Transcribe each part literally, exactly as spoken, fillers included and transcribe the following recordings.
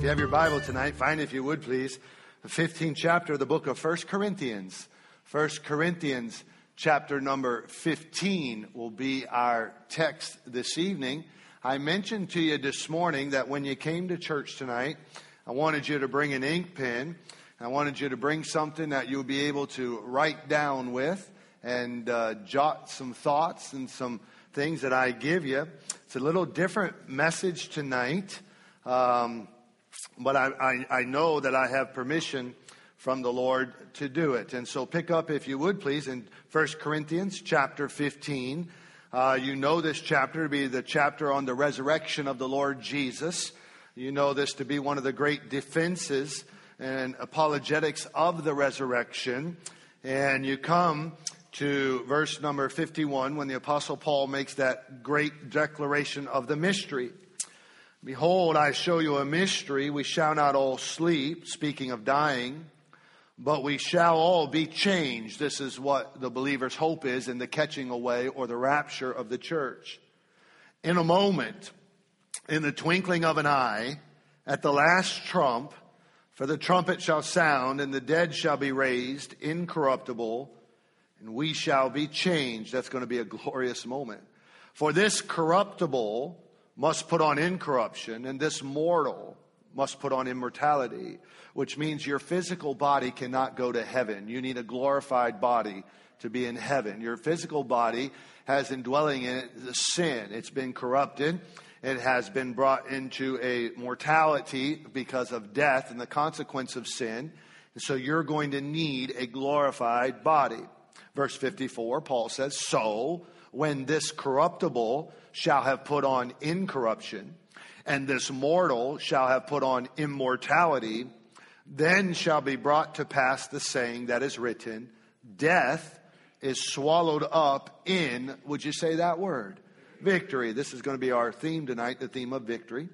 you have your Bible tonight, find, if you would please, the fifteenth chapter of the book of First Corinthians. First Corinthians chapter number fifteen will be our text this evening. I mentioned to you this morning that when you came to church tonight, I wanted you to bring an ink pen. I wanted you to bring something that you'll be able to write down with and uh, jot some thoughts and some things that I give you. It's a little different message tonight. Um, But I, I, I know that I have permission from the Lord to do it. And so pick up, if you would please, in First Corinthians chapter fifteen. Uh, you know this chapter to be the chapter on the resurrection of the Lord Jesus. You know this to be one of the great defenses and apologetics of the resurrection. And you come to verse number fifty-one when the Apostle Paul makes that great declaration of the mystery. Behold, I show you a mystery. We shall not all sleep, speaking of dying, but we shall all be changed. This is what the believer's hope is in the catching away or the rapture of the church. In a moment, in the twinkling of an eye, at the last trump, for the trumpet shall sound, and the dead shall be raised incorruptible, and we shall be changed. That's going to be a glorious moment. For this corruptible must put on incorruption, and this mortal must put on immortality, which means your physical body cannot go to heaven. You need a glorified body to be in heaven. Your physical body has indwelling in it the sin. It's been corrupted. It has been brought into a mortality because of death and the consequence of sin. And so you're going to need a glorified body. Verse fifty-four, Paul says, so when this corruptible shall have put on incorruption, and this mortal shall have put on immortality, then shall be brought to pass the saying that is written, death is swallowed up in, would you say that word? Victory. This is going to be our theme tonight, the theme of victory.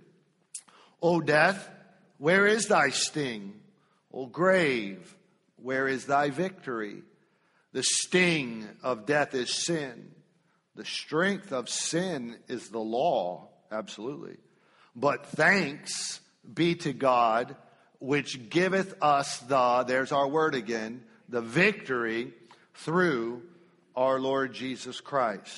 O death, where is thy sting? O grave, where is thy victory? The sting of death is sin. The strength of sin is the law, absolutely. But thanks be to God, which giveth us the, there's our word again, the victory through our Lord Jesus Christ.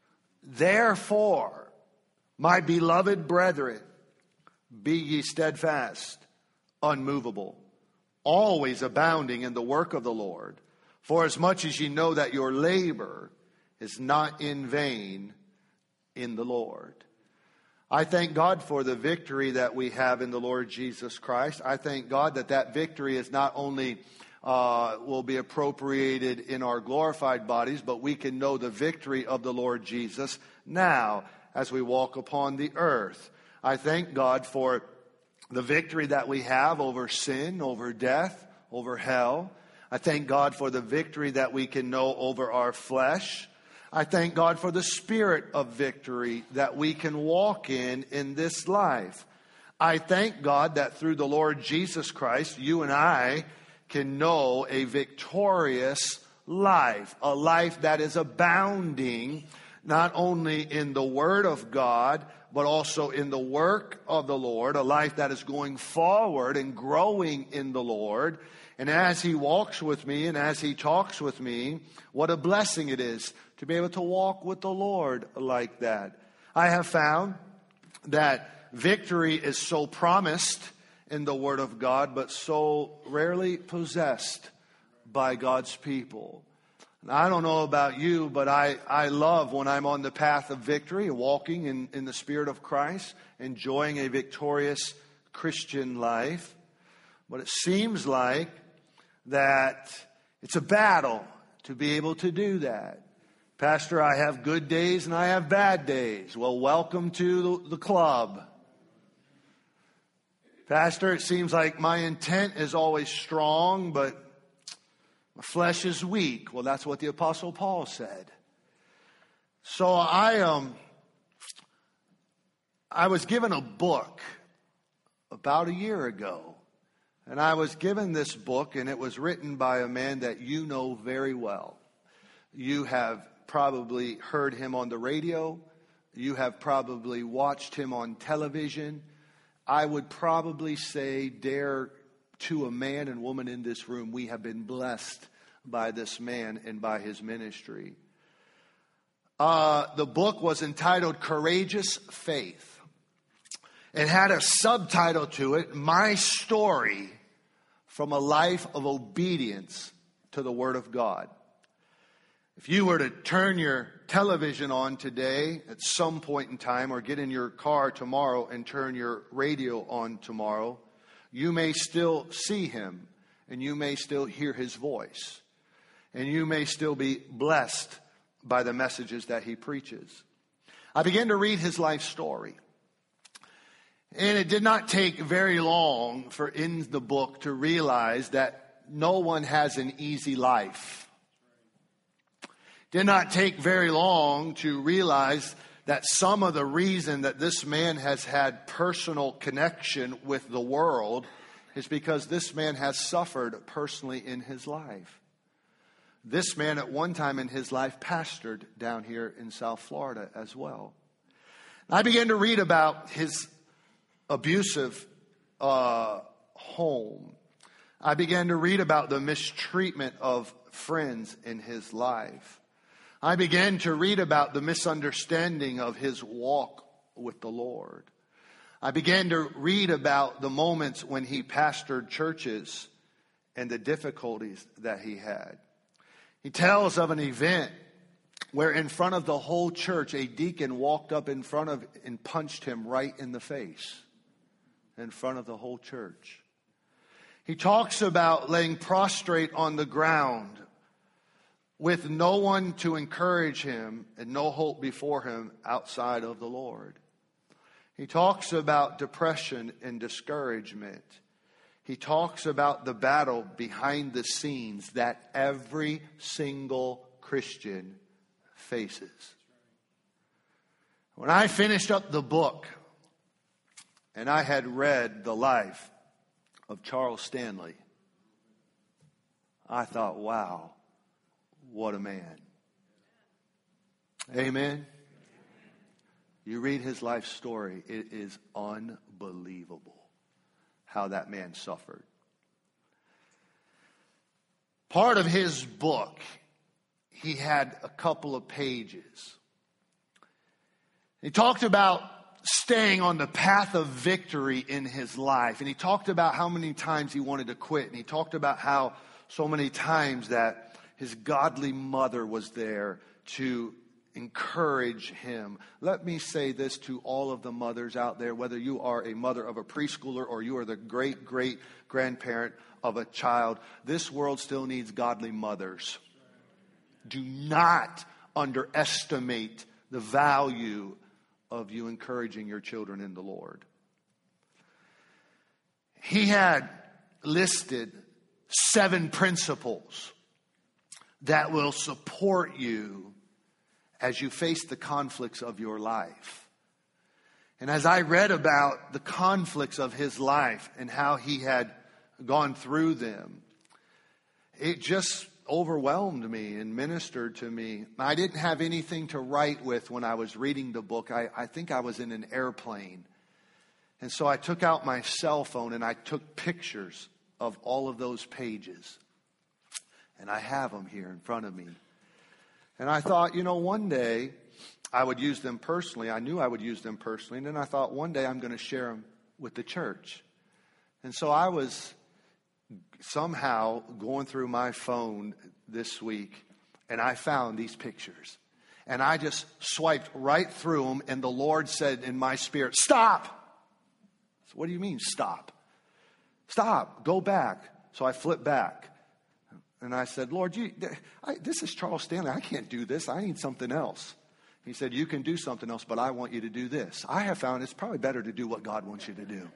Therefore, my beloved brethren, be ye steadfast, unmovable, always abounding in the work of the Lord, for as much as ye know that your labor is not in vain in the Lord. I thank God for the victory that we have in the Lord Jesus Christ. I thank God that that victory is not only uh, will be appropriated in our glorified bodies, but we can know the victory of the Lord Jesus now as we walk upon the earth. I thank God for the victory that we have over sin, over death, over hell. I thank God for the victory that we can know over our flesh. I thank God for the spirit of victory that we can walk in in this life. I thank God that through the Lord Jesus Christ, you and I can know a victorious life, a life that is abounding not only in the Word of God, but also in the work of the Lord, a life that is going forward and growing in the Lord. And as He walks with me and as He talks with me, what a blessing it is to be able to walk with the Lord like that. I have found that victory is so promised in the Word of God, but so rarely possessed by God's people. And I don't know about you, but I, I love when I'm on the path of victory, walking in, in the Spirit of Christ, enjoying a victorious Christian life. But it seems like that it's a battle to be able to do that. Pastor, I have good days and I have bad days. Well, welcome to the, the club. Pastor, it seems like my intent is always strong, but my flesh is weak. Well, that's what the Apostle Paul said. So I um I was given a book about a year ago. And I was given this book, and it was written by a man that you know very well. You have probably heard him on the radio. You have probably watched him on television. I would probably say, dare to a man and woman in this room, we have been blessed by this man and by his ministry. Uh, the book was entitled Courageous Faith. It had a subtitle to it, My Story from a Life of Obedience to the Word of God. If you were to turn your television on today at some point in time, or get in your car tomorrow and turn your radio on tomorrow, you may still see him, and you may still hear his voice, and you may still be blessed by the messages that he preaches. I began to read his life story, and it did not take very long for in the book to realize that no one has an easy life. Did not take very long to realize that some of the reason that this man has had personal connection with the world is because this man has suffered personally in his life. This man at one time in his life pastored down here in South Florida as well. I began to read about his abusive uh, home. I began to read about the mistreatment of friends in his life. I began to read about the misunderstanding of his walk with the Lord. I began to read about the moments when he pastored churches and the difficulties that he had. He tells of an event where in front of the whole church, a deacon walked up in front of and punched him right in the face in front of the whole church. He talks about laying prostrate on the ground with no one to encourage him and no hope before him outside of the Lord. He talks about depression and discouragement. He talks about the battle behind the scenes that every single Christian faces. When I finished up the book and I had read the life of Charles Stanley, I thought, wow, what a man. Amen. You read his life story, it is unbelievable how that man suffered. Part of his book, he had a couple of pages. He talked about staying on the path of victory in his life. And he talked about how many times he wanted to quit. And he talked about how so many times that his godly mother was there to encourage him. Let me say this to all of the mothers out there, whether you are a mother of a preschooler or you are the great, great grandparent of a child, this world still needs godly mothers. Do not underestimate the value of you encouraging your children in the Lord. He had listed seven principles that will support you as you face the conflicts of your life. And as I read about the conflicts of his life and how he had gone through them, it just overwhelmed me and ministered to me. I didn't have anything to write with when I was reading the book. I, I think I was in an airplane. And so I took out my cell phone and I took pictures of all of those pages. And I have them here in front of me. And I thought, you know, one day I would use them personally. I knew I would use them personally. And then I thought one day I'm going to share them with the church. And so I was somehow going through my phone this week, and I found these pictures. And I just swiped right through them, and the Lord said in my spirit, stop! So what do you mean, stop? Stop, go back. So I flipped back. And I said, Lord, you, I, this is Charles Stanley. I can't do this. I need something else. He said, you can do something else, but I want you to do this. I have found it's probably better to do what God wants you to do.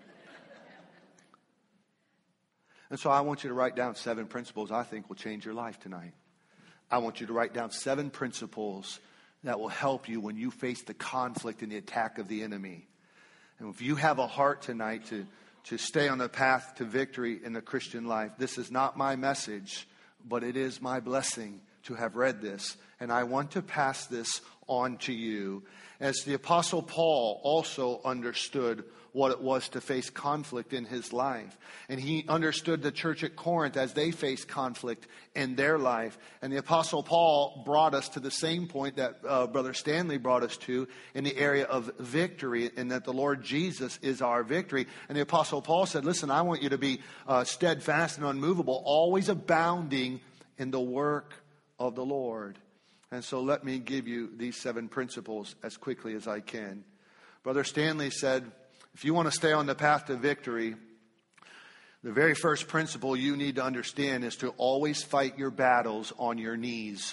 And so I want you to write down seven principles I think will change your life tonight. I want you to write down seven principles that will help you when you face the conflict and the attack of the enemy. And if you have a heart tonight to, to stay on the path to victory in the Christian life, this is not my message, but it is my blessing to have read this And I want to pass this on to you, as the Apostle Paul also understood what it was to face conflict in his life. And he understood the church at Corinth as they faced conflict in their life. And the Apostle Paul brought us to the same point that uh, Brother Stanley brought us to in the area of victory, and that the Lord Jesus is our victory. And the Apostle Paul said, listen, I want you to be uh, steadfast and unmovable, always abounding in the work of the Lord. And so let me give you these seven principles as quickly as I can. Brother Stanley said, if you want to stay on the path to victory, the very first principle you need to understand is to always fight your battles on your knees.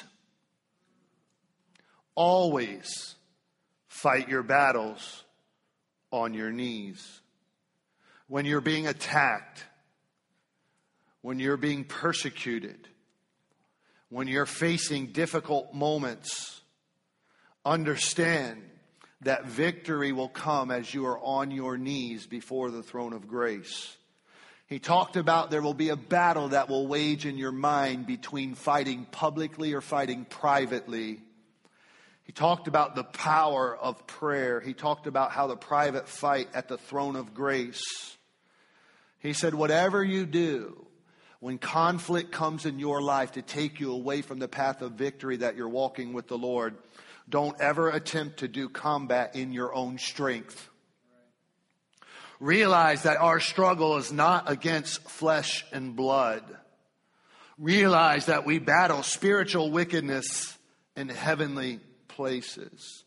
Always fight your battles on your knees. When you're being attacked, when you're being persecuted, when you're facing difficult moments, understand that victory will come as you are on your knees before the throne of grace. He talked about there will be a battle that will wage in your mind between fighting publicly or fighting privately. He talked about the power of prayer. He talked about how the private fight at the throne of grace. He said, whatever you do, when conflict comes in your life to take you away from the path of victory that you're walking with the Lord, don't ever attempt to do combat in your own strength. Realize that our struggle is not against flesh and blood. Realize that we battle spiritual wickedness in heavenly places.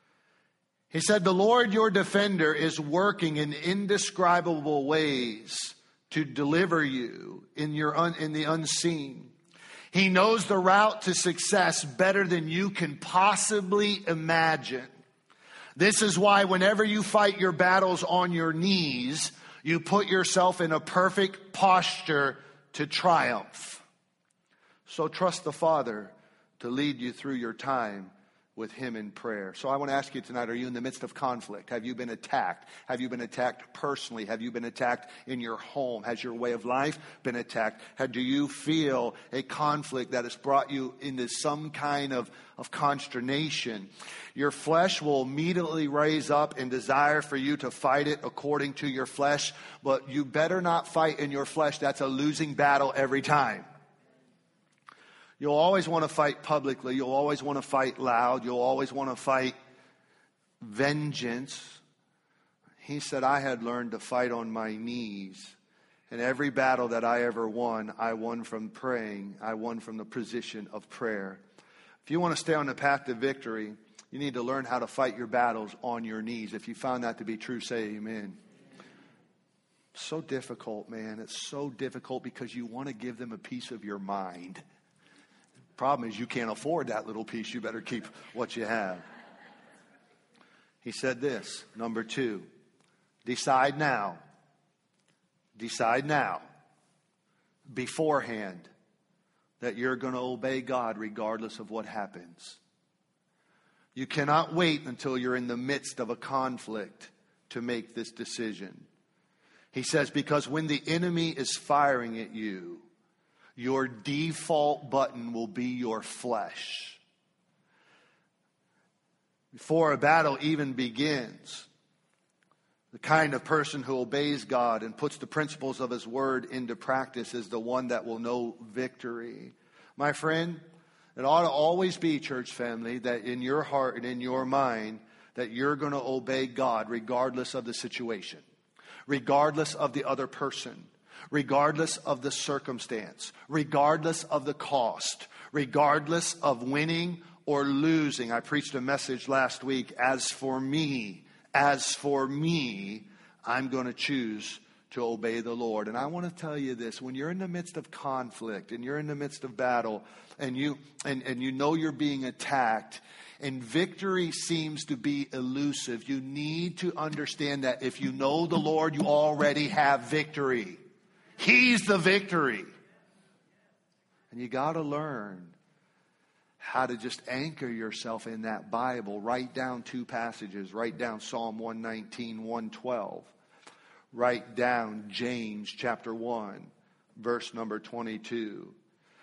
He said, the Lord your defender is working in indescribable ways to deliver you in your un, in the unseen. He knows the route to success better than you can possibly imagine. This is why whenever you fight your battles on your knees, you put yourself in a perfect posture to triumph. So trust the Father to lead you through your time with Him in prayer. So I want to ask you tonight, are you in the midst of conflict? Have you been attacked? Have you been attacked personally? Have you been attacked in your home? Has your way of life been attacked? How do you feel a conflict that has brought you into some kind of, of consternation? Your flesh will immediately raise up in desire for you to fight it according to your flesh, but you better not fight in your flesh. That's a losing battle every time. You'll always want to fight publicly. You'll always want to fight loud. You'll always want to fight vengeance. He said, I had learned to fight on my knees. And every battle that I ever won, I won from praying. I won from the position of prayer. If you want to stay on the path to victory, you need to learn how to fight your battles on your knees. If you found that to be true, say amen. So difficult, man. It's so difficult because you want to give them a piece of your mind. Problem is you can't afford that little piece. You better keep what you have. He said this, number two, decide now. Decide now, beforehand, that you're going to obey God regardless of what happens. You cannot wait until you're in the midst of a conflict to make this decision. He says, because when the enemy is firing at you, your default button will be your flesh. Before a battle even begins, the kind of person who obeys God and puts the principles of His Word into practice is the one that will know victory. My friend, it ought to always be, church family, that in your heart and in your mind, that you're going to obey God regardless of the situation, regardless of the other person, regardless of the circumstance, regardless of the cost, regardless of winning or losing. I preached a message last week, as for me, as for me, I'm going to choose to obey the Lord. And I want to tell you this, when you're in the midst of conflict and you're in the midst of battle and you and, and you know you're being attacked and victory seems to be elusive, you need to understand that if you know the Lord, you already have victory. He's the victory. And you got to learn how to just anchor yourself in that Bible. Write down two passages. Write down Psalm one nineteen, one twelve. Write down James chapter one, verse number twenty-two.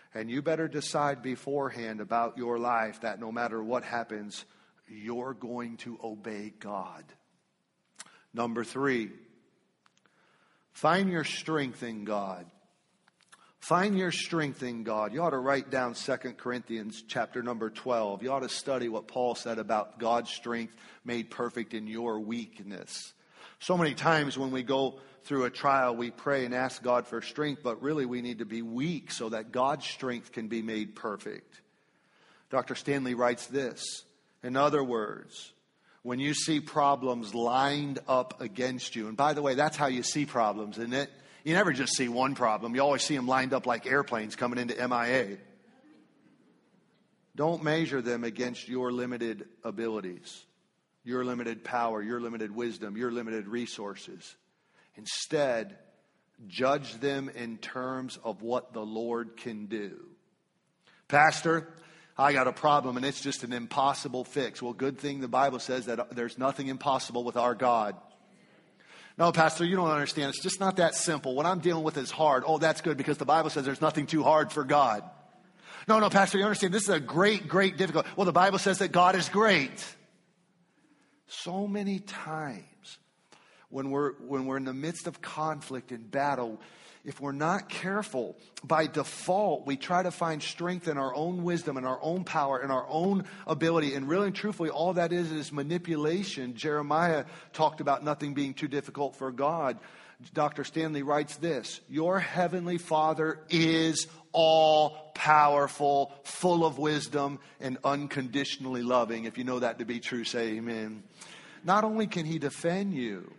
And you better decide beforehand about your life that no matter what happens, you're going to obey God. Number three, find your strength in God. Find your strength in God. You ought to write down Second Corinthians chapter number twelve. You ought to study what Paul said about God's strength made perfect in your weakness. So many times when we go through a trial, we pray and ask God for strength, but really we need to be weak so that God's strength can be made perfect. Doctor Stanley writes this. In other words, when you see problems lined up against you, and by the way, that's how you see problems, isn't it? You never just see one problem. You always see them lined up like airplanes coming into M I A. Don't measure them against your limited abilities, your limited power, your limited wisdom, your limited resources. Instead, judge them in terms of what the Lord can do. Pastor, I got a problem and it's just an impossible fix. Well, good thing the Bible says that there's nothing impossible with our God. No, Pastor, you don't understand. It's just not that simple. What I'm dealing with is hard. Oh, that's good because the Bible says there's nothing too hard for God. No, no, Pastor, you understand. This is a great, great difficult. Well, the Bible says that God is great. So many times when we're, when we're in the midst of conflict and battle, if we're not careful, by default, we try to find strength in our own wisdom and our own power and our own ability. And really and truthfully, all that is is manipulation. Jeremiah talked about nothing being too difficult for God. Doctor Stanley writes this: your heavenly Father is all powerful, full of wisdom, and unconditionally loving. If you know that to be true, say amen. Not only can he defend you,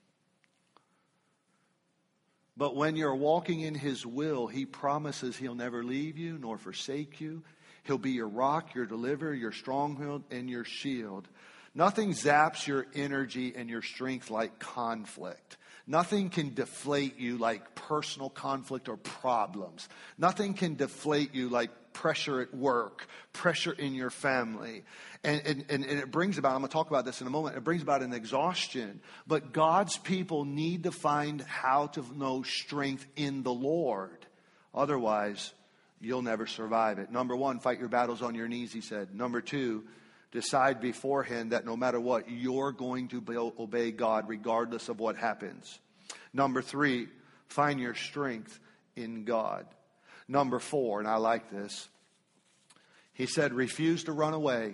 but when you're walking in his will, he promises he'll never leave you nor forsake you. He'll be your rock, your deliverer, your stronghold, and your shield. Nothing zaps your energy and your strength like conflict. Nothing can deflate you like personal conflict or problems. Nothing can deflate you like pressure at work, pressure in your family. And, and, and it brings about, I'm going to talk about this in a moment, it brings about an exhaustion. But God's people need to find how to know strength in the Lord. Otherwise, you'll never survive it. Number one, fight your battles on your knees, he said. Number two, decide beforehand that no matter what, you're going to obey God regardless of what happens. Number three, find your strength in God. Number four, and I like this, he said, refuse to run away.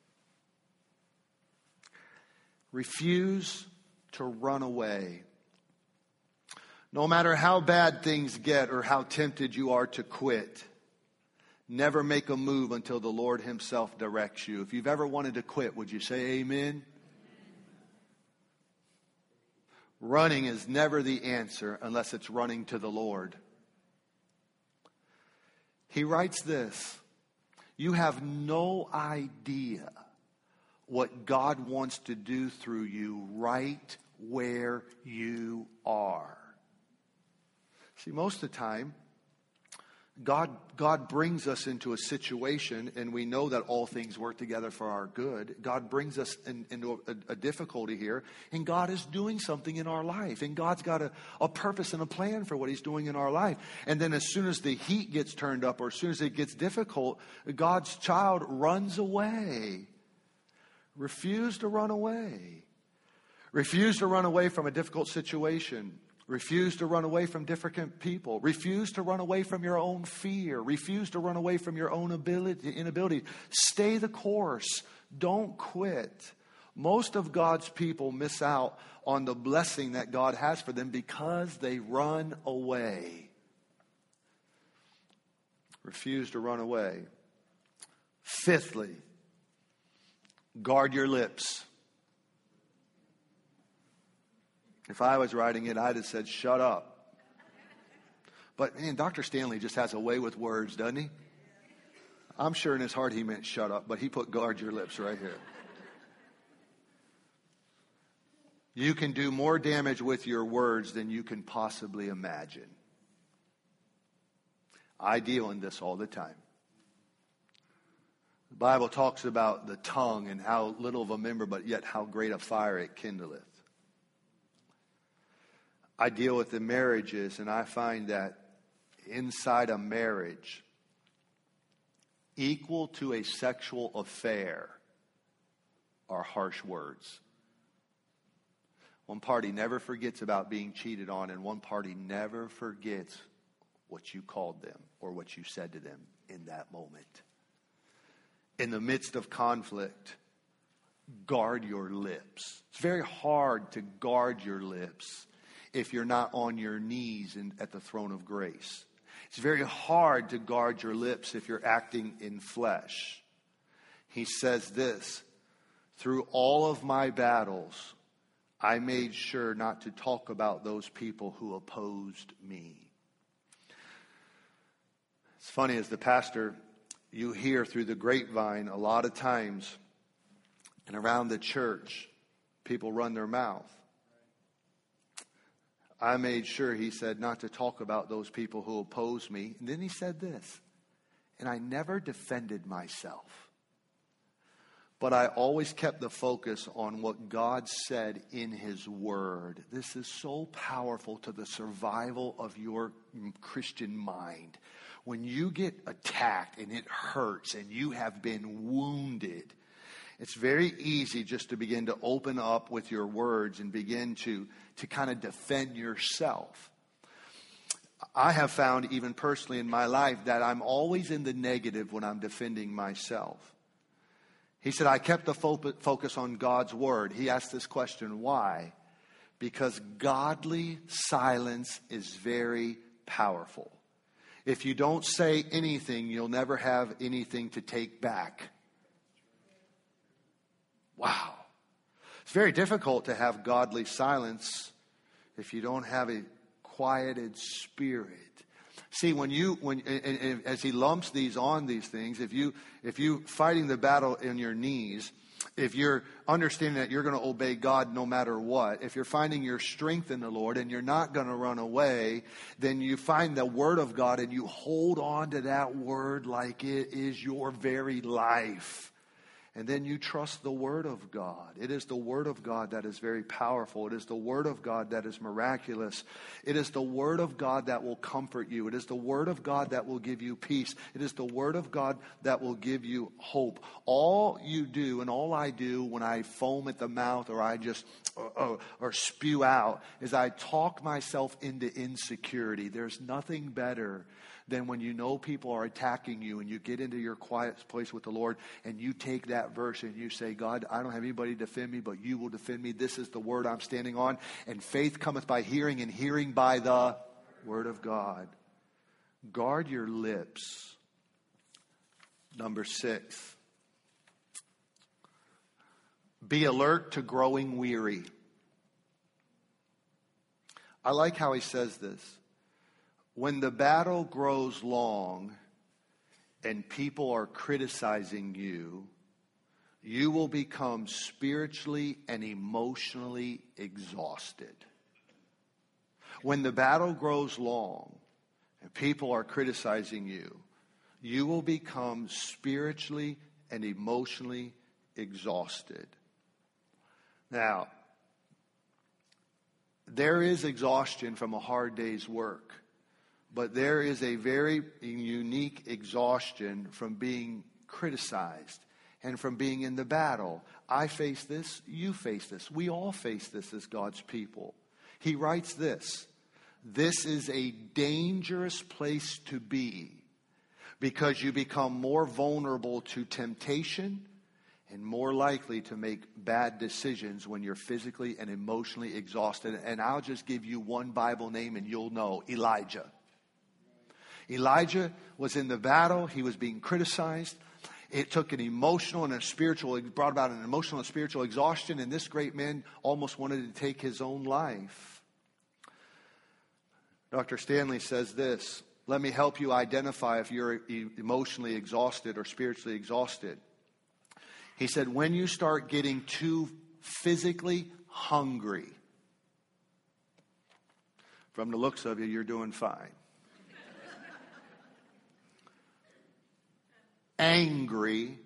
Refuse to run away. No matter how bad things get or how tempted you are to quit, never make a move until the Lord himself directs you. If you've ever wanted to quit, would you say amen? Running is never the answer unless it's running to the Lord. He writes this: you have no idea what God wants to do through you right where you are. See, most of the time, God, God brings us into a situation, and we know that all things work together for our good. God brings us in, into a, a difficulty here, and God is doing something in our life. And God's got a, a purpose and a plan for what he's doing in our life. And then as soon as the heat gets turned up, or as soon as it gets difficult, God's child runs away. Refuse to run away. Refuse to run away from a difficult situation. Refuse to run away from different people. Refuse to run away from your own fear. Refuse to run away from your own ability, inability. Stay the course. Don't quit. Most of God's people miss out on the blessing that God has for them because they run away. Refuse to run away. Fifthly, guard your lips. If I was writing it, I'd have said, shut up. But man, Doctor Stanley just has a way with words, doesn't he? I'm sure in his heart he meant shut up, but he put guard your lips right here. You can do more damage with your words than you can possibly imagine. I deal in this all the time. The Bible talks about the tongue and how little of a member, but yet how great a fire it kindleth. I deal with the marriages, and I find that inside a marriage, equal to a sexual affair are harsh words. One party never forgets about being cheated on, and one party never forgets what you called them or what you said to them in that moment. In the midst of conflict, guard your lips. It's very hard to guard your lips if you're not on your knees in, at the throne of grace. It's very hard to guard your lips if you're acting in flesh. He says this, through all of my battles, I made sure not to talk about those people who opposed me. It's funny, as the pastor, you hear through the grapevine a lot of times, and around the church, people run their mouth. I made sure, he said, not to talk about those people who oppose me. And then he said this, and I never defended myself. But I always kept the focus on what God said in his word. This is so powerful to the survival of your Christian mind. When you get attacked and it hurts and you have been wounded, it's very easy just to begin to open up with your words and begin to, to kind of defend yourself. I have found, even personally in my life, that I'm always in the negative when I'm defending myself. He said, I kept the fo- focus on God's word. He asked this question, why? Because godly silence is very powerful. If you don't say anything, you'll never have anything to take back. Wow. It's very difficult to have godly silence if you don't have a quieted spirit. See, when you, when and, and as he lumps these on these things, if you, if you fighting the battle in your knees, if you're understanding that you're going to obey God no matter what, if you're finding your strength in the Lord and you're not going to run away, then you find the word of God and you hold on to that word like it is your very life. And then you trust the word of God. It is the word of God that is very powerful. It is the word of God that is miraculous. It is the word of God that will comfort you. It is the word of God that will give you peace. It is the word of God that will give you hope. All you do and all I do when I foam at the mouth or I just or, or, or spew out is I talk myself into insecurity. There's nothing better than when you know people are attacking you and you get into your quiet place with the Lord and you take that verse and you say, God, I don't have anybody to defend me, but you will defend me. This is the word I'm standing on. And faith cometh by hearing, and hearing by the word of God. Guard your lips. Number six. Be alert to growing weary. I like how he says this. When the battle grows long and people are criticizing you, you will become spiritually and emotionally exhausted. When the battle grows long and people are criticizing you, you will become spiritually and emotionally exhausted. Now, there is exhaustion from a hard day's work. But there is a very unique exhaustion from being criticized and from being in the battle. I face this, you face this. We all face this as God's people. He writes this, this is a dangerous place to be because you become more vulnerable to temptation and more likely to make bad decisions when you're physically and emotionally exhausted. And I'll just give you one Bible name and you'll know, Elijah. Elijah was in the battle. He was being criticized. It took an emotional and a spiritual, it brought about an emotional and spiritual exhaustion, and this great man almost wanted to take his own life. Doctor Stanley says this, let me help you identify if you're emotionally exhausted or spiritually exhausted. He said, when you start getting too physically hungry, from the looks of you, you're doing fine. Angry,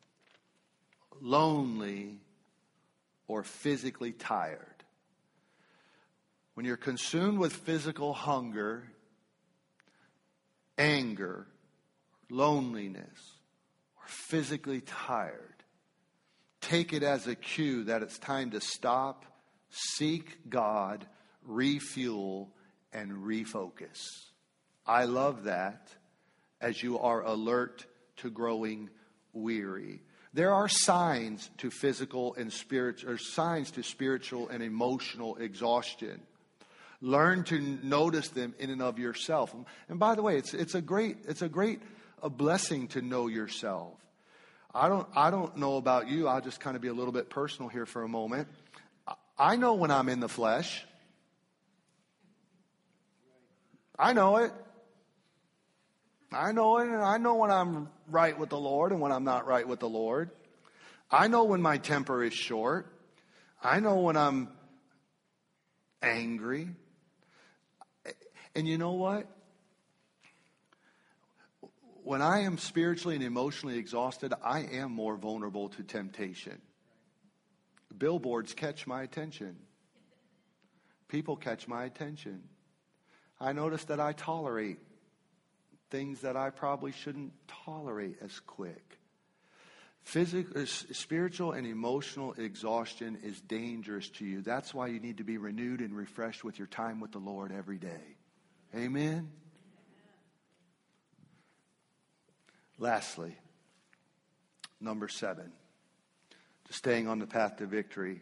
lonely, or physically tired. When you're consumed with physical hunger, anger, loneliness, physically tired, take it as a cue that it's time to stop, seek God, refuel, and refocus. I love that as you are alert to growing weary. There are signs to physical and spiritual, or signs to spiritual and emotional exhaustion. Learn to notice them in and of yourself. And by the way, it's it's a great it's a great a blessing to know yourself. I don't I don't know about you. I'll just kind of be a little bit personal here for a moment. I know when I'm in the flesh. I know it. I know it, and I know when I'm right with the Lord and when I'm not right with the Lord. I know when my temper is short. I know when I'm angry. And you know what? When I am spiritually and emotionally exhausted, I am more vulnerable to temptation. Billboards catch my attention. People catch my attention. I notice that I tolerate things that I probably shouldn't tolerate as quick. Physical, spiritual and emotional exhaustion is dangerous to you. That's why you need to be renewed and refreshed with your time with the Lord every day. Amen? Lastly, number seven, to staying on the path to victory.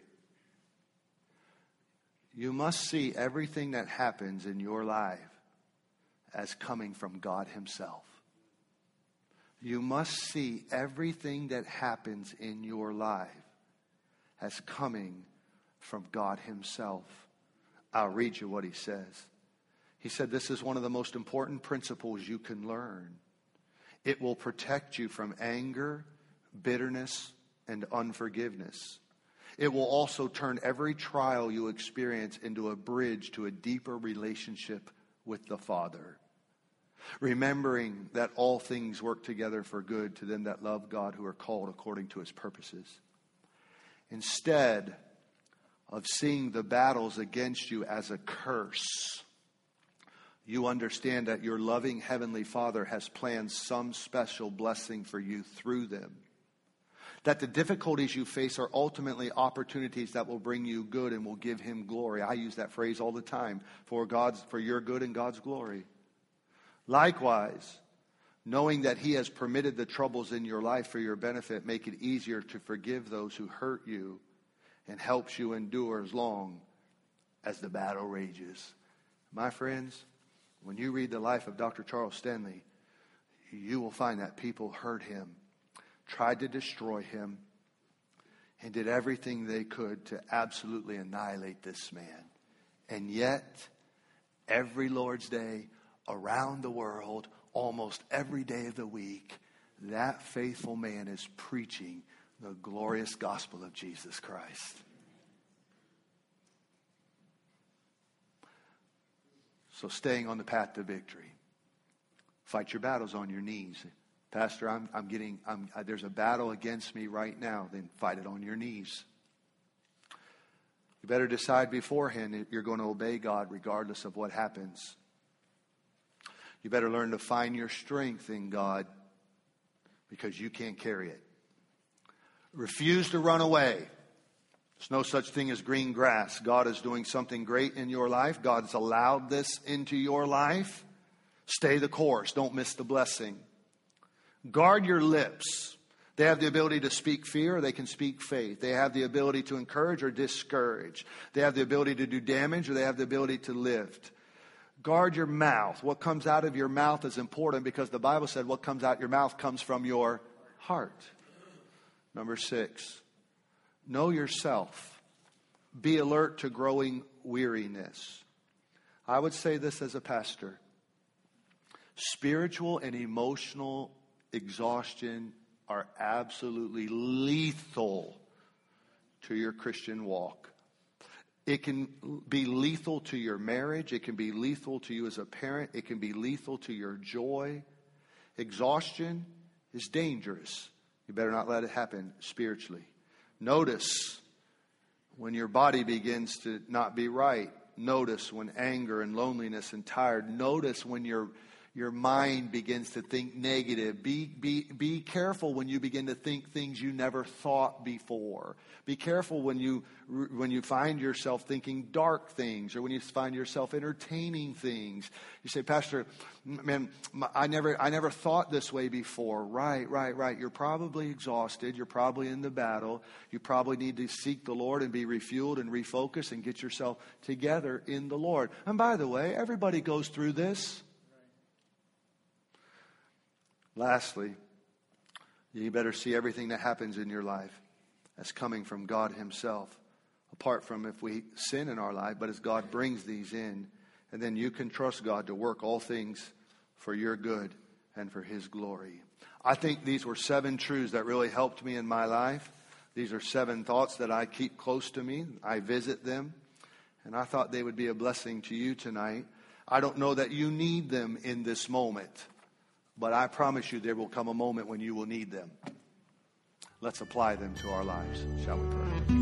You must see everything that happens in your life as coming from God Himself. You must see everything that happens in your life as coming from God Himself. I'll read you what He says. He said, this is one of the most important principles you can learn. It will protect you from anger, bitterness, and unforgiveness. It will also turn every trial you experience into a bridge to a deeper relationship with the Father. Remembering that all things work together for good to them that love God, who are called according to His purposes. Instead of seeing the battles against you as a curse, you understand that your loving Heavenly Father has planned some special blessing for you through them. That the difficulties you face are ultimately opportunities that will bring you good and will give Him glory. I use that phrase all the time, for God's, for your good and God's glory. Likewise, knowing that He has permitted the troubles in your life for your benefit, make it easier to forgive those who hurt you and helps you endure as long as the battle rages. My friends, when you read the life of Doctor Charles Stanley, you will find that people hurt him, tried to destroy him, and did everything they could to absolutely annihilate this man. And yet, every Lord's Day, around the world, almost every day of the week, that faithful man is preaching the glorious gospel of Jesus Christ. So staying on the path to victory. Fight your battles on your knees. Pastor, I'm, I'm getting, I'm, uh, there's a battle against me right now. Then fight it on your knees. You better decide beforehand that you're going to obey God regardless of what happens. You better learn to find your strength in God because you can't carry it. Refuse to run away. There's no such thing as green grass. God is doing something great in your life. God has allowed this into your life. Stay the course. Don't miss the blessing. Guard your lips. They have the ability to speak fear or they can speak faith. They have the ability to encourage or discourage. They have the ability to do damage or they have the ability to lift. Guard your mouth. What comes out of your mouth is important because the Bible said what comes out your mouth comes from your heart. Number six, know yourself. Be alert to growing weariness. I would say this as a pastor. Spiritual and emotional exhaustion are absolutely lethal to your Christian walk. It can be lethal to your marriage. It can be lethal to you as a parent. It can be lethal to your joy. Exhaustion is dangerous. You better not let it happen spiritually. Notice when your body begins to not be right. Notice when anger and loneliness and tired. Notice when your your mind begins to think negative. Be, be, be careful when you begin to think things you never thought before. Be careful when you, when you find yourself thinking dark things, or when you find yourself entertaining things. You say, Pastor, man, I never, I never thought this way before. Right, right, right. You're probably exhausted. You're probably in the battle. You probably need to seek the Lord and be refueled and refocused and get yourself together in the Lord. And by the way, everybody goes through this. Lastly, you better see everything that happens in your life as coming from God himself. Apart from if we sin in our life, but as God brings these in. And then you can trust God to work all things for your good and for his glory. I think these were seven truths that really helped me in my life. These are seven thoughts that I keep close to me. I visit them. And I thought they would be a blessing to you tonight. I don't know that you need them in this moment. But I promise you there will come a moment when you will need them. Let's apply them to our lives. Shall we pray?